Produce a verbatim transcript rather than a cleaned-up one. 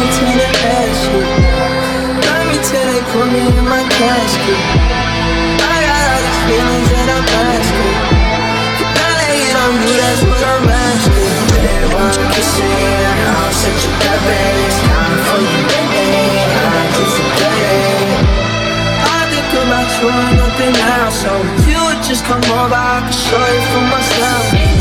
until the ashes. Love me till they put me in my casket. I got all these feelings that I'm asking. Now they get on you, that's what I'm asking. Red wine kissing, I'll set you that bad. It's time for you, baby. I just forget it. I think about you and nothing else. So if you would just come over, I could show you for myself.